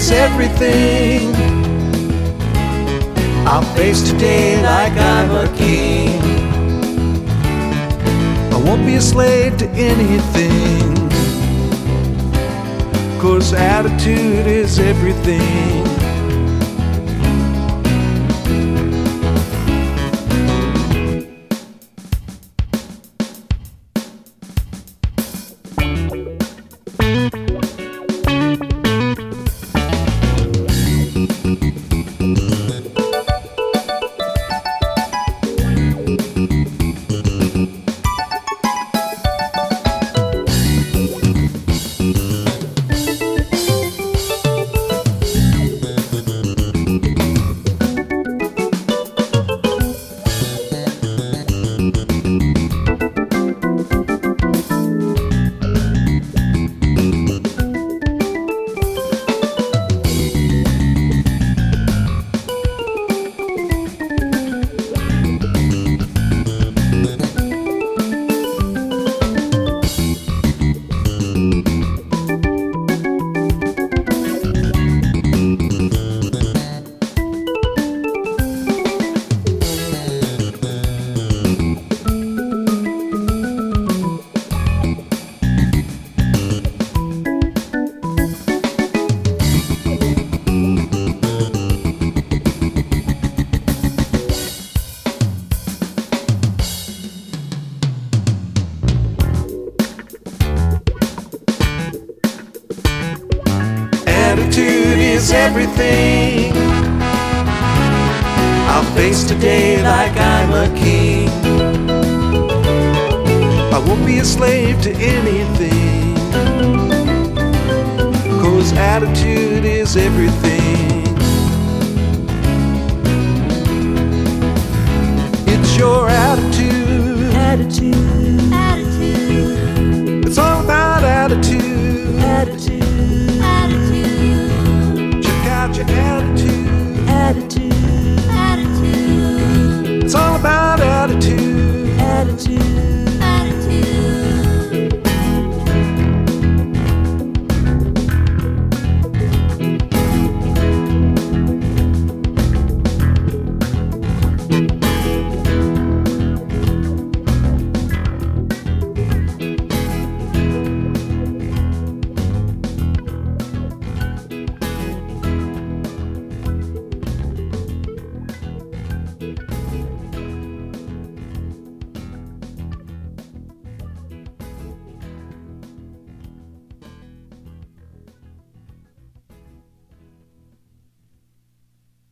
is everything. I'll face today like I'm a king. I won't be a slave to anything, 'cause attitude is everything. Attitude is everything. I'll face today like I'm a king. I won't be a slave to anything, 'cause attitude is everything. It's your attitude